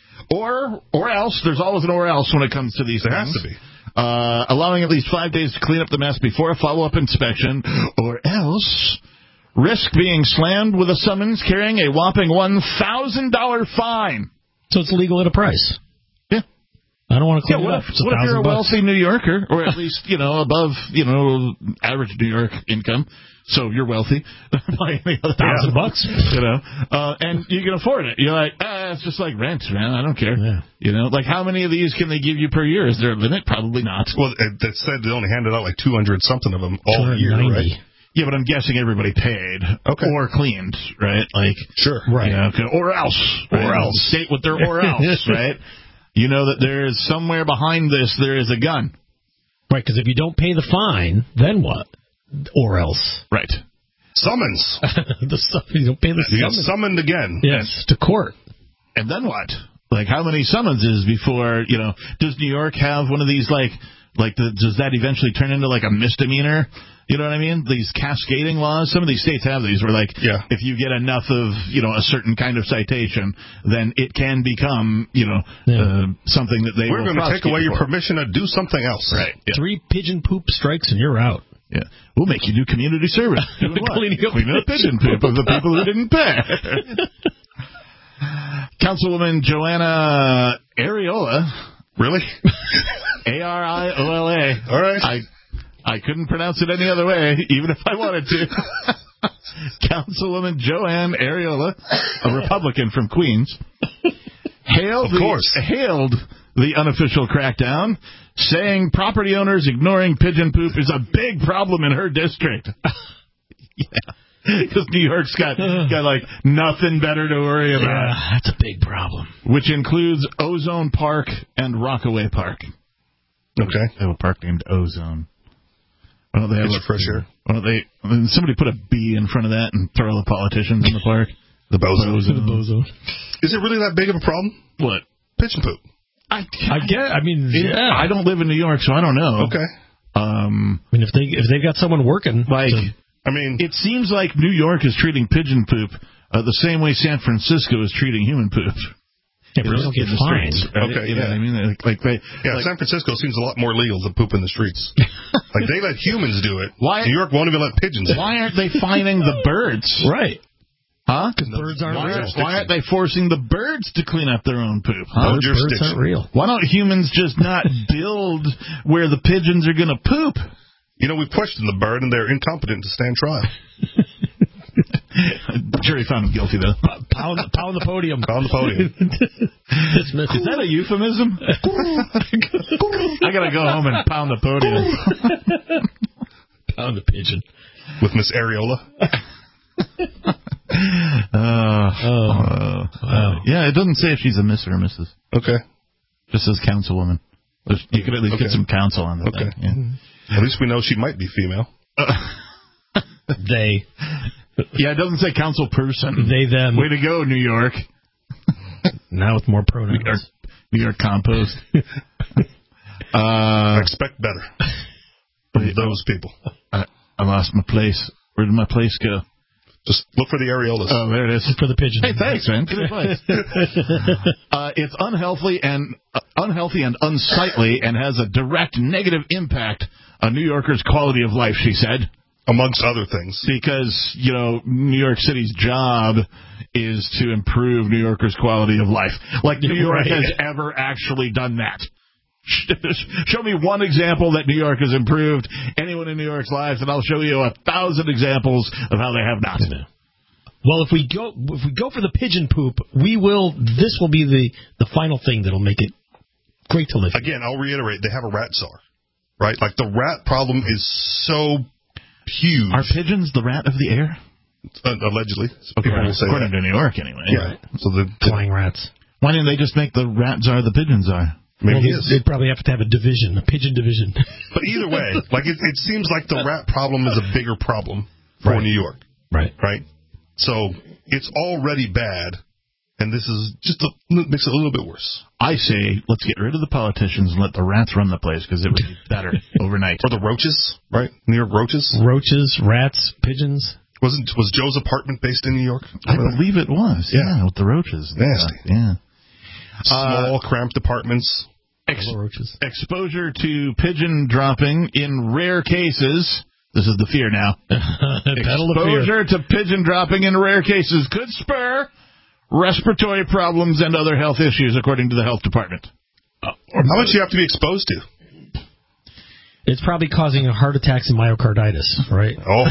Or, or else, there's always an or else when it comes to these There things. has to be. Uh, allowing at least five days to clean up the mess before a follow-up inspection, or else risk being slammed with a summons carrying a whopping one thousand dollars fine. So it's legal at a price. Yeah. I don't want to Yeah, clean what it if, up. It's a what if you're a thousand bucks. wealthy New Yorker, or at least, you know, above, you know, average New York income, so you're wealthy, by any other Thousand bucks? you know, uh, and you can afford it. You're like, ah, it's just like rent, man, I don't care. Yeah. You know, like how many of these can they give you per year? Is there a limit? Probably not. Well, it, it said they only handed out like two hundred something of them all year, right? Yeah, but I'm guessing everybody paid Okay. or cleaned, right? Like, Sure. right? You know, okay, or else, right? Or else. State with their or else, right? You know that there is somewhere behind this. There is a gun, Right, because if you don't pay the fine, then what? Or else. right? Summons. the stuff you don't pay the You get summons. summoned again. Yes, to court. And then what? Like, how many summonses before, you know, does New York have one of these, like, like, the, does that eventually turn into, like, a misdemeanor? You know what I mean? These cascading laws. Some of these states have these where, like, Yeah. if you get enough of, you know, a certain kind of citation, then it can become, you know, Yeah. uh, something that they We're will going to take prosecute away your for. permission to do something else. Right. Yeah. Three pigeon poop strikes and you're out. Yeah. We'll make you do community service. Doing what? Cleaning up Cleaning up pigeon poop of the people who didn't pay. Councilwoman Joanna Ariola. Really? A R I O L A. All right. I I couldn't pronounce it any other way, even if I wanted to. Councilwoman Joanne Ariola, a Republican from Queens, hailed Of the, course. hailed the unofficial crackdown, saying property owners ignoring pigeon poop is a big problem in her district. Yeah. Because New York's got, got, like, nothing better to worry about. Yeah, that's a big problem. Which includes Ozone Park and Rockaway Park. Okay. They have a park named Ozone. Why don't they have It's a, fresh air. Why don't they, somebody put a B in front of that and throw all the politicians in the park? The bozo. Ozone. The bozo. Is it really that big of a problem? What? Pigeon poop. I, I get. I mean, yeah. I don't live in New York, so I don't know. Okay. Um, I mean, if they if they've got someone working, like, to- I mean, it seems like New York is treating pigeon poop uh, the same way San Francisco is treating human poop. yeah, but they don't get In the fined. streets, right? Okay, You know yeah. what I mean? Like, like they, yeah, like, San Francisco seems a lot more legal to poop in the streets. Like, they let humans do it. Why- New York won't even let pigeons do it. why aren't they fining the birds? Right. Huh? Birds aren't Why, real. why aren't they forcing the birds to clean up their own poop? Huh? No Birds jurisdiction. aren't real. Why don't humans just not build where the pigeons are going to poop? You know, we've questioned the bird, and they're incompetent to stand trial. Jury found him guilty, though. Pound, pound the podium. Pound the podium. Is that a euphemism? I gotta go home and pound the podium. Pound the pigeon. With Miss Areola. uh, oh, uh, wow. Yeah, it doesn't say if she's a Miss or a Missus Okay. Just says councilwoman. There's, you could at least okay. get some counsel on that. Okay. Thing. Yeah. At least we know she might be female. Uh, they. Yeah, it doesn't say council person. They, them. Way to go, New York. Now with more pronouns. New York, New York compost. uh, I expect better from wait, those people. I, I lost my place. Where did my place go? Just look for the areolas. Oh, there it is. For the pigeon. Hey, thanks, man. Good advice. uh, it's unhealthy and uh, unhealthy and unsightly, and has a direct negative impact on New Yorkers' quality of life, she said. Amongst other things. Because, you know, New York City's job is to improve New Yorkers' quality of life. Like New York right. has ever actually done that. Show me one example that New York has improved anyone in New York's lives, and I'll show you a thousand examples of how they have not. Well, if we go if we go for the pigeon poop, we will. This will be the, the final thing that'll make it great to live in. Again, I'll reiterate: they have a rat czar, right? Like the rat problem is so huge. Are pigeons the rat of the air? Uh, allegedly, okay, right. say according that. to New York, anyway. Yeah. Right. So the, the flying rats. Why didn't they just make the rat czar the pigeon czar? Maybe well, he is. They'd probably have to have a division, a pigeon division. But either way, like it, it seems like the rat problem is a bigger problem for right. New York. Right. Right. So it's already bad, and this is just a, makes it a little bit worse. I say let's get rid of the politicians and let the rats run the place because it would be better overnight. Or the roaches, right? New York roaches. Roaches, rats, pigeons. Wasn't was Joe's apartment based in New York? I believe it was. Yeah, yeah with the roaches. Nasty. Uh, yeah. Small, uh, cramped apartments. Ex- exposure to pigeon dropping in rare cases. This is the fear now. Exposure to pigeon dropping in rare cases could spur respiratory problems and other health issues, according to the health department. Uh, How much do you have to be exposed to? It's probably causing heart attacks and myocarditis, right? Oh.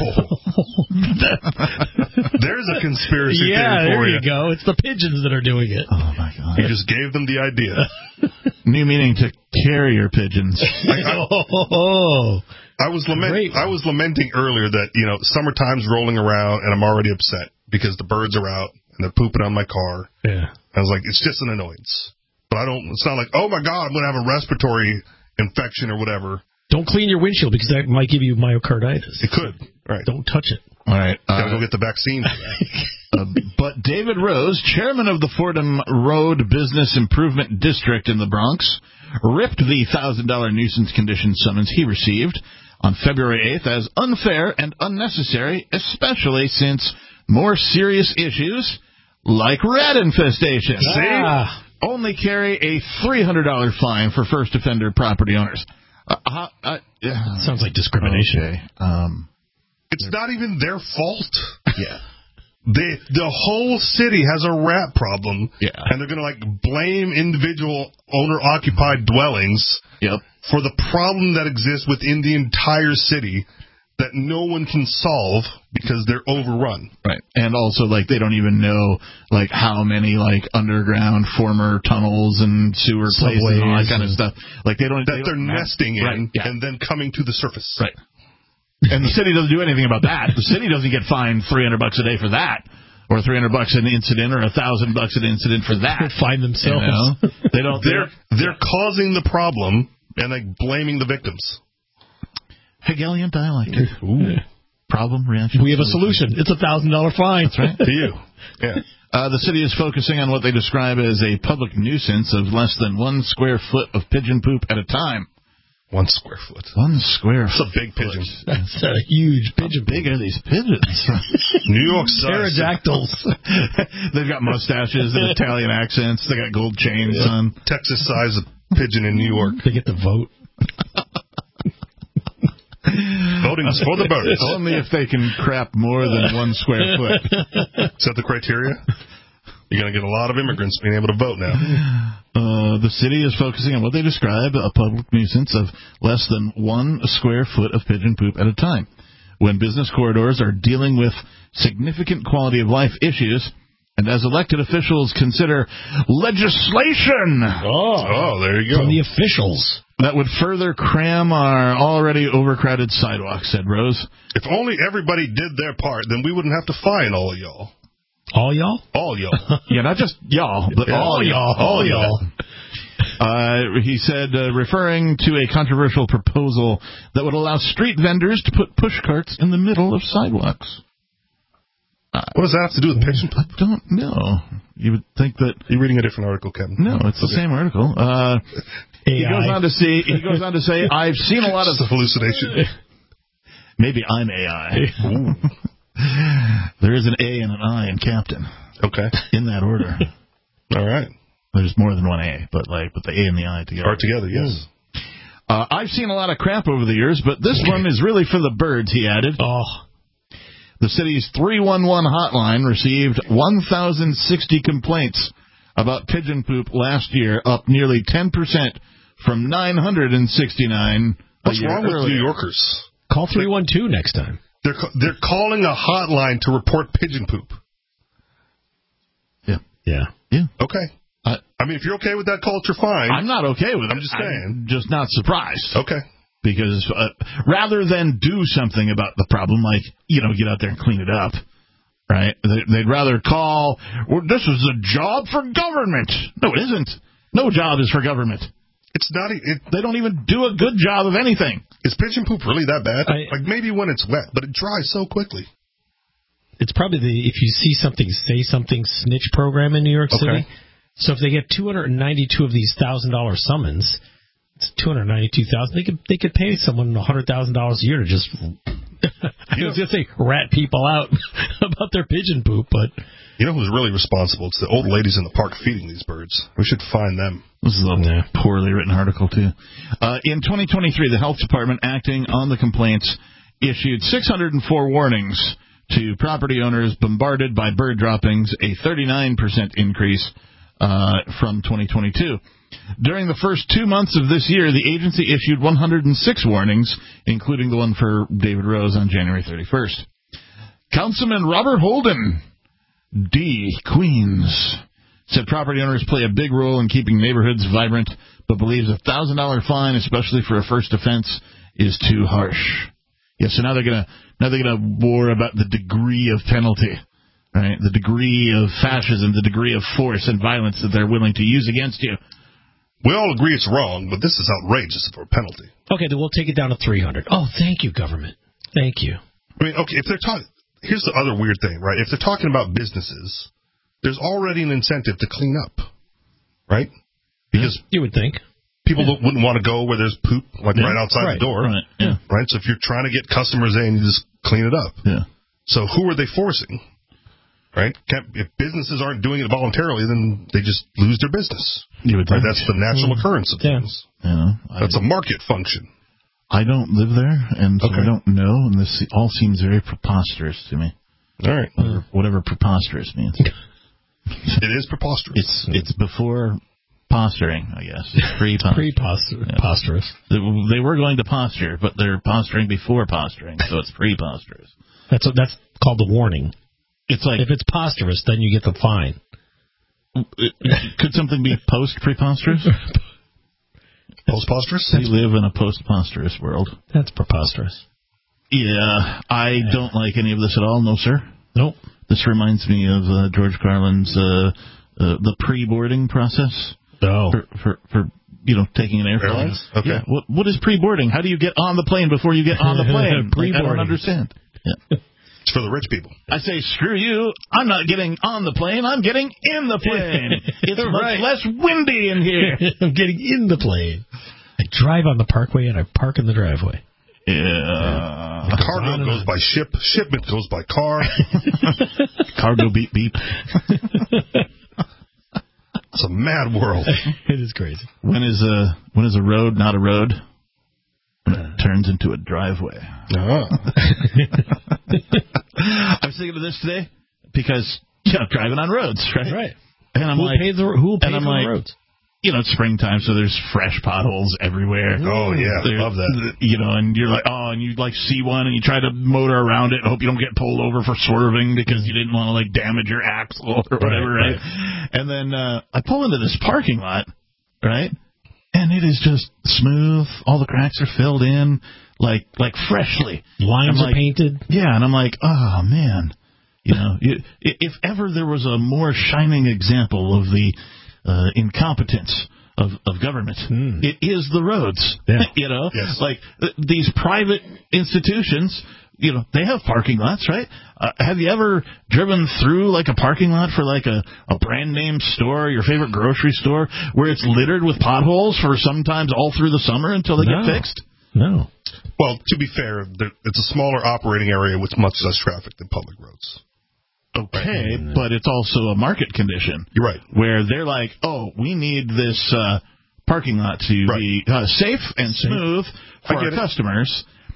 There's a conspiracy yeah, theory for there you. you go. It's the pigeons that are doing it. Oh, my God. You just gave them the idea. New meaning to carrier pigeons. I, I, oh, I was lament, I was lamenting earlier that, you know, summertime's rolling around and I'm already upset because the birds are out and they're pooping on my car. Yeah. I was like, it's just an annoyance. But I don't, it's not like, oh, my God, I'm going to have a respiratory infection or whatever. Don't clean your windshield because that might give you myocarditis. It could. Right. Don't touch it. All right. Uh, Gotta uh, go get the vaccine for that. uh, but David Rose, chairman of the Fordham Road Business Improvement District in the Bronx, ripped the one thousand dollars nuisance condition summons he received on February eighth as unfair and unnecessary, especially since more serious issues like rat infestation ah. only carry a three hundred dollars fine for first offender property owners. Uh, uh, uh, yeah. Sounds like discrimination. Okay. Um, it's not even their fault. Yeah. The the whole city has a rat problem. Yeah. And they're going to, like, blame individual owner-occupied dwellings yep. for the problem that exists within the entire city that no one can solve because they're overrun. Right. And also, like, they don't even know, like, how many, like, underground former tunnels and sewer places and all that kind of stuff. Like, they don't... That they they're don't nesting have, in right, yeah. and then coming to the surface. Right. And the city doesn't do anything about that. The city doesn't get fined three hundred bucks a day for that. Or three hundred bucks an incident or one thousand bucks an incident for that. They find themselves. You know? They don't... They're, they're causing the problem and, like, blaming the victims. Hegelian dialectic. Ooh. Problem, reaction. We have a solution. It's a one thousand dollars fine. That's right. To you. Yeah. Uh, the city is focusing on what they describe as a public nuisance of less than one square foot of pigeon poop at a time. One square foot. One square That's foot. That's a big pigeon. That's a huge pigeon. How big are these pigeons? New York size. Pterodactyls. They've got mustaches and Italian accents. They got gold chains yeah. on. Texas size pigeon in New York. They get to vote. Voting is for the birds. Only if they can crap more than one square foot. Is that the criteria? You're going to get a lot of immigrants being able to vote now. Uh, the city is focusing on what they describe a public nuisance of less than one square foot of pigeon poop at a time. When business corridors are dealing with significant quality of life issues, and as elected officials consider legislation. Oh, oh there you go. From the officials. That would further cram our already overcrowded sidewalks, said Rose. If only everybody did their part, then we wouldn't have to fine all of y'all. All y'all? All y'all. Yeah, not just y'all, but yeah, all y'all. All y'all. Uh, he said, uh, referring to a controversial proposal that would allow street vendors to put push carts in the middle of sidewalks. Uh, what does that have to do with pigeon poop? I don't know. You would think that... You're reading a different article, Kevin. No, it's the same article. Uh, he goes on to say, he goes on to say, I've seen a lot of... It's a hallucination. Maybe I'm A I. There is an A and an I in Captain. Okay. In that order. All right. There's more than one A, but like, but the A and the I together. Are together, yes. Uh, I've seen a lot of crap over the years, but this one is really for the birds, he added. Oh. The city's three one one hotline received one thousand sixty complaints about pigeon poop last year, up nearly ten percent from nine hundred sixty-nine. What's wrong with New Yorkers? Call three one two next time. They're they're calling a hotline to report pigeon poop. Yeah. Yeah. Yeah. Okay. Uh, I mean, if you're okay with that culture, fine. I'm not okay with it. I'm just saying. I'm just not surprised. Okay. Because uh, rather than do something about the problem, like, you know, get out there and clean it up, right? They'd rather call, well, this is a job for government. No, it isn't. No job is for government. It's not. It, they don't even do a good job of anything. Is pigeon poop really that bad? I, like, maybe when it's wet, but it dries so quickly. It's probably the, if you see something, say something snitch program in New York City. Okay. So if they get two hundred ninety-two of these one thousand dollars summons, it's two hundred ninety-two thousand dollars. They could, they could pay someone one hundred thousand dollars a year to just, I was going to say, rat people out about their pigeon poop, but... You know who's really responsible? It's the old ladies in the park feeding these birds. We should find them. This is a yeah. poorly written article, too. Uh, in twenty twenty-three, the health department, acting on the complaints, issued six hundred four warnings to property owners bombarded by bird droppings, a thirty-nine percent increase uh, from twenty twenty-two. During the first two months of this year, the agency issued one hundred six warnings, including the one for David Rose on January thirty-first. Councilman Robert Holden, D. Queens, said property owners play a big role in keeping neighborhoods vibrant, but believes a one thousand dollars fine, especially for a first offense, is too harsh. Yeah, so now they're gonna now they're gonna war about the degree of penalty, right? The degree of fascism, the degree of force and violence that they're willing to use against you. We all agree it's wrong, but this is outrageous for a penalty. Okay, then we'll take it down to three hundred. Oh, thank you, government. Thank you. I mean, okay, if they're talking. Here's the other weird thing, right? If they're talking about businesses, there's already an incentive to clean up, right? Because you would think people yeah. wouldn't want to go where there's poop, like yeah. right outside right. the door, right. Yeah. right? So if you're trying to get customers in, you just clean it up. Yeah. So who are they forcing, right? Can't, if businesses aren't doing it voluntarily, then they just lose their business. You would right? think. That's the natural mm. occurrence of yeah. things. You know, That's a market function. I don't live there, and so okay. I don't know, and this all seems very preposterous to me. All right. Whatever, whatever preposterous means. It is preposterous. It's it's before posturing, I guess. It's pre-posterous. Yeah. They, they were going to posture, but they're posturing before posturing, so it's pre-posterous. That's what, that's called the warning. It's like if it's posterous, then you get the fine. Could something be post-preposterous? Post-posterous? We live in a post-posterous world. That's preposterous. Yeah, I don't like any of this at all. No, sir. Nope. This reminds me of uh, George Carlin's uh, uh, the pre-boarding process. Oh. For, for, for you know, taking an airplane. Okay. Yeah. What, what is pre-boarding? How do you get on the plane before you get on the plane? Like, I don't understand. Yeah. It's for the rich people. I say, screw you. I'm not getting on the plane. I'm getting in the plane. It's right. much less windy in here. I'm getting in the plane. I drive on the parkway and I park in the driveway. Yeah. The cargo goes by ship. Shipment goes by car. Cargo beep beep. It's a mad world. It is crazy. When is a when is a road not a road? When it turns into a driveway. Uh-huh. I was thinking of this today because you know, driving on roads, right? Right. And I'm who like, paid the who paid and I'm for like, the roads? You know, it's springtime, so there's fresh potholes everywhere. Oh, yeah, There- love that. You know, and you're like, oh, and you like see one, and you try to motor around it, and hope you don't get pulled over for swerving because you didn't want to like damage your axle or whatever, right? right? And then uh, I pull into this parking lot, right? And it is just smooth. All the cracks are filled in, like like freshly. Lines I'm are like, painted. Yeah, and I'm like, oh man, you know, you, if ever there was a more shining example of the Uh, incompetence of, of government. Mm. It is the roads. Yeah. You know, yes. like th- these private institutions, you know, they have parking lots, right? Uh, have you ever driven through like a parking lot for like a, a brand name store, your favorite grocery store, where it's littered with potholes for sometimes all through the summer until they no. get fixed? No. Well, to be fair, there, it's a smaller operating area with much less traffic than public roads. Okay, right. But it's also a market condition. You're right. Where they're like, oh, we need this uh, parking lot to right. be uh, safe and safe. smooth for our it. customers.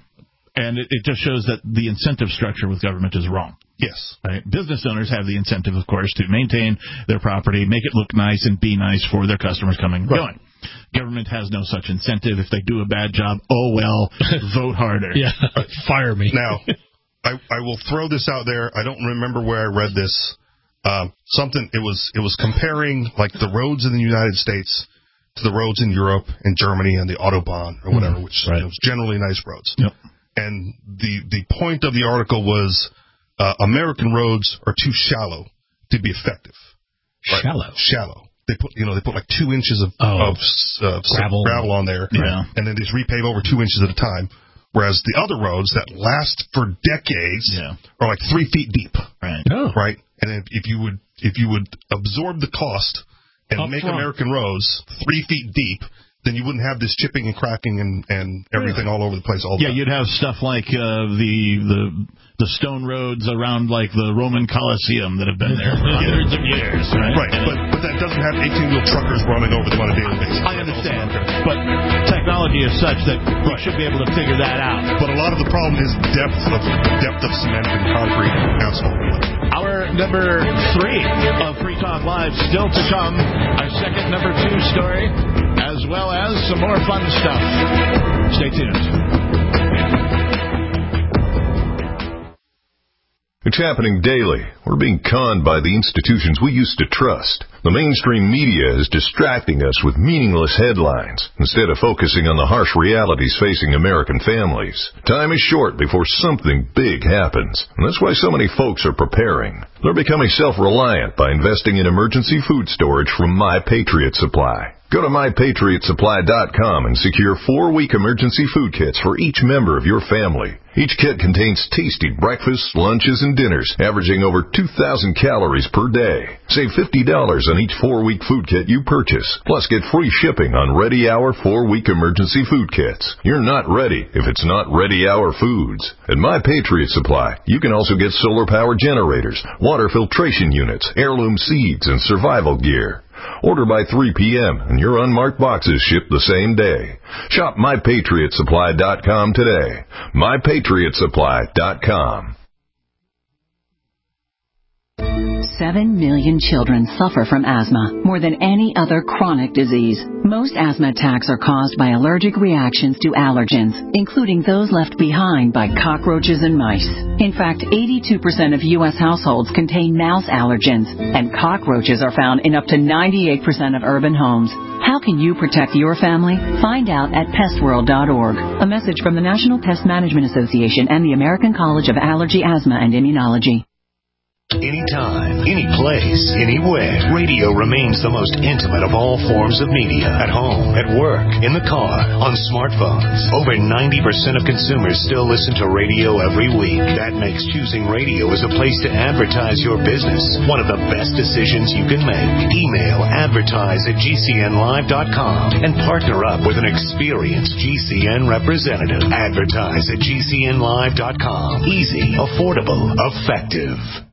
And it, it just shows that the incentive structure with government is wrong. Yes. Right? Business owners have the incentive, of course, to maintain their property, make it look nice, and be nice for their customers coming and right. going. Government has no such incentive. If they do a bad job, oh, well, vote harder. Yeah, fire me. Now... I, I will throw this out there. I don't remember where I read this. Um, something it was it was comparing like the roads in the United States to the roads in Europe and Germany and the Autobahn or whatever, mm, which right. you know, was generally nice roads. Yep. And the the point of the article was uh, American roads are too shallow to be effective. Right? Shallow. Shallow. They put you know they put like two inches of, oh, of uh, gravel gravel on there, yeah. and then they just repave over two inches at a time. Whereas the other roads that last for decades yeah. are like three feet deep, right? Oh. Right, and if, if you would if you would absorb the cost and Up make front. American roads three feet deep, then you wouldn't have this chipping and cracking and, and everything yeah. all over the place. All the yeah, time. You'd have stuff like uh, the the the stone roads around like the Roman Colosseum that have been there for hundreds of years, right? Right, but but that doesn't have eighteen-wheel truckers running over them on a daily basis. I understand, but technology is such that we right. should be able to figure that out. But a lot of the problem is depth of depth of cement and concrete and asphalt. Our number three of Free Talk Live still to come. Our second number two story, as well as some more fun stuff. Stay tuned. It's happening daily. We're being conned by the institutions we used to trust. The mainstream media is distracting us with meaningless headlines instead of focusing on the harsh realities facing American families. Time is short before something big happens, and that's why so many folks are preparing. They're becoming self-reliant by investing in emergency food storage from My Patriot Supply. Go to my patriot supply dot com and secure four-week emergency food kits for each member of your family. Each kit contains tasty breakfasts, lunches, and dinners, averaging over two thousand calories per day. Save fifty dollars on each four-week food kit you purchase. Plus, get free shipping on Ready Hour four-week emergency food kits. You're not ready if it's not Ready Hour foods. At My Patriot Supply, you can also get solar power generators, water filtration units, heirloom seeds, and survival gear. Order by three p.m. and your unmarked boxes ship the same day. Shop my patriot supply dot com today. my patriot supply dot com. Seven million children suffer from asthma, more than any other chronic disease. Most asthma attacks are caused by allergic reactions to allergens, including those left behind by cockroaches and mice. In fact, eighty-two percent of U S households contain mouse allergens, and cockroaches are found in up to ninety-eight percent of urban homes. How can you protect your family? Find out at pest world dot org. A message from the National Pest Management Association and the American College of Allergy, Asthma, and Immunology. Anytime, any place, anywhere, radio remains the most intimate of all forms of media. At home, at work, in the car, on smartphones. Over ninety percent of consumers still listen to radio every week. That makes choosing radio as a place to advertise your business one of the best decisions you can make. Email advertise at G C N live dot com and partner up with an experienced G C N representative. Advertise at G C N live dot com. Easy, affordable, effective.